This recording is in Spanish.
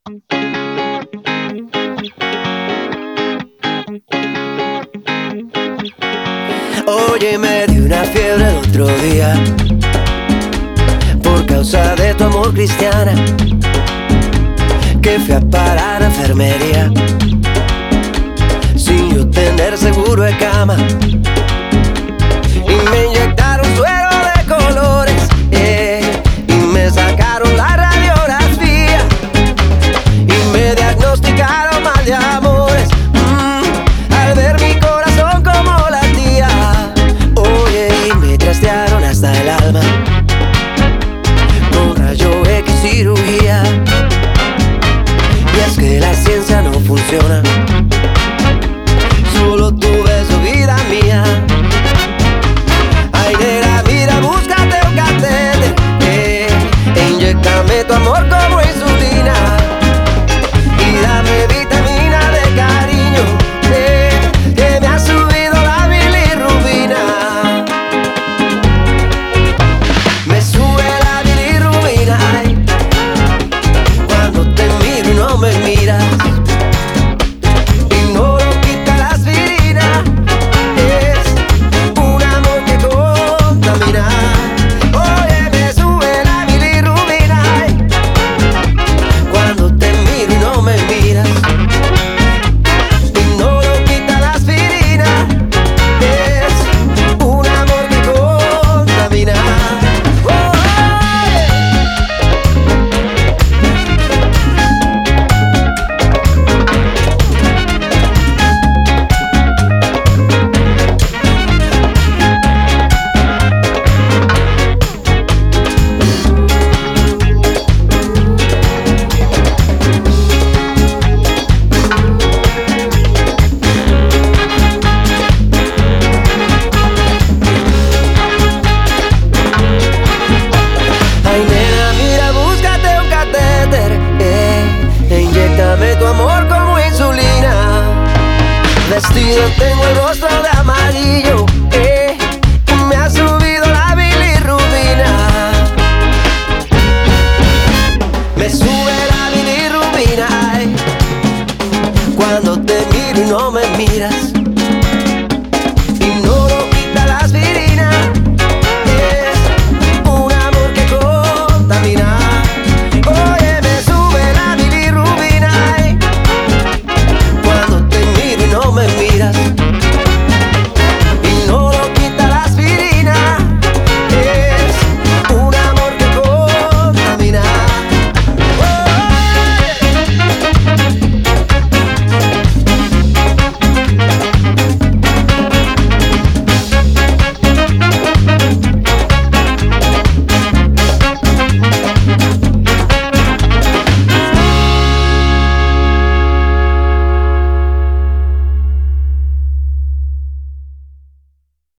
Oye, me dio una fiebre el otro día por causa de tu amor, cristiana, que fui a parar a enfermería sin yo tener seguro de cama, y me inyectaron suero de colores, y me sacaron la radiografía y me diagnosticaron mal de amores, al ver mi corazón como latía. Oye, y me trastearon hasta el alma con rayo X cirugía, y es que la ciencia no funciona, solo tu beso, vida mía. Ay, nena, mira, búscate un catéter, e inyéctame tu amor como insulina, y dame vitamina de cariño, que me ha subido la bilirrubina. Me sube la bilirrubina, ay, cuando te miro y no me miras. Vestido tengo el rostro de amarillo,